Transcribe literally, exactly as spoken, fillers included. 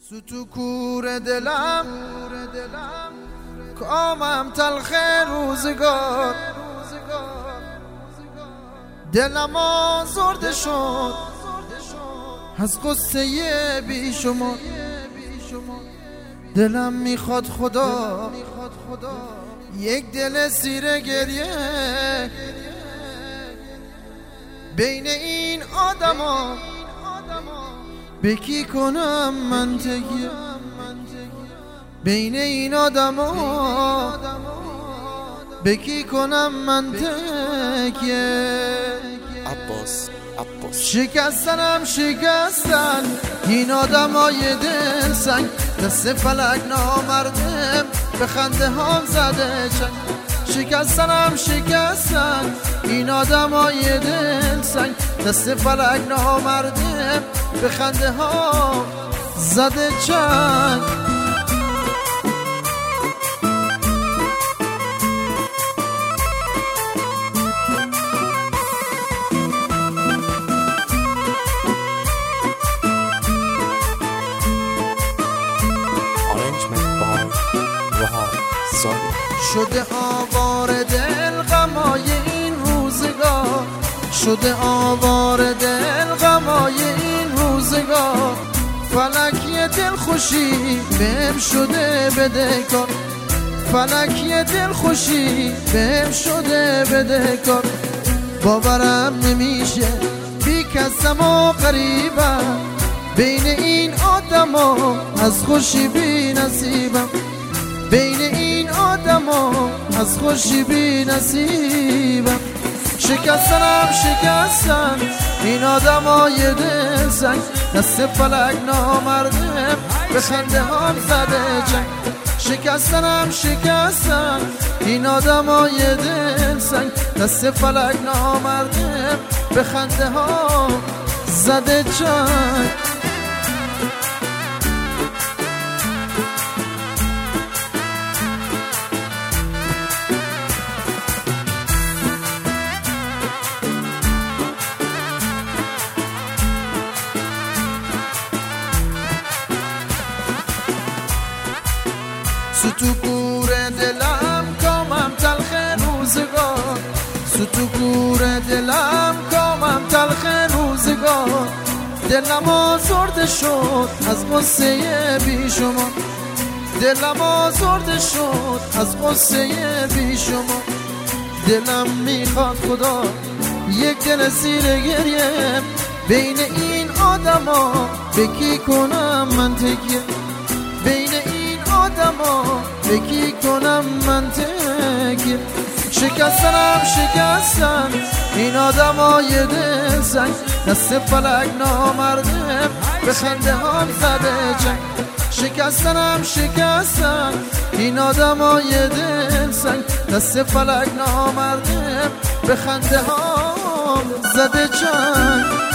تو کور دلم کامم تلخ روزگار، دلم آزرده شد از قصه بی شما. دلم میخواد خدا یک دل سیر گریه بین این آدما، به کی کنم من تکیه؟ بین این آدما به کی کنم من تکیه؟ عباس عباس شکستنم شکستن این آدمای دل سنگ، دست فلک نامردم به خنده هم زده چنگ. شکستنم شکستن این آدمای دل سنگ، دست فلک نامردم به خنده ها زده چنگ. شده آوار دل غمای این روزگار، شده آوار دل غمای این روزگار. فلکی دل خوشی بهم شده بدهکار، فلکی دل خوشی بهم شده بدهکار. باورم نمیشه بی کسم و غریبم، بین این آدما از خوشی بی نصیبم، بین این آدما از خوشی بی نصیبم. شکستنم شکستن این آدمای دل سنگ، دست فلک نامردم به خنده هم زده چنگ. شکستنم شکستن این آدمای دل سنگ، دست فلک نامردم به خنده هم زده چنگ. تو کور دلم کامم تلخ روزگار، تو کور دلم کامم تلخ روزگار. دلم آزرده شد از قصه بی شما، دلم آزرده شد از قصه بی شما. دلم میخواد خدا یک دل سیر گریه بین این آدما، به کی کنم من تکیه؟ بین این آدما به کی کنم من تکیه؟ شکستنم شکستن این آدمای دل سنگ، دست فلک نامردم به خنده هم زده چنگ. شکستنم شکستن این آدمای دل سنگ، دست فلک نامردم به خنده هم زده چنگ.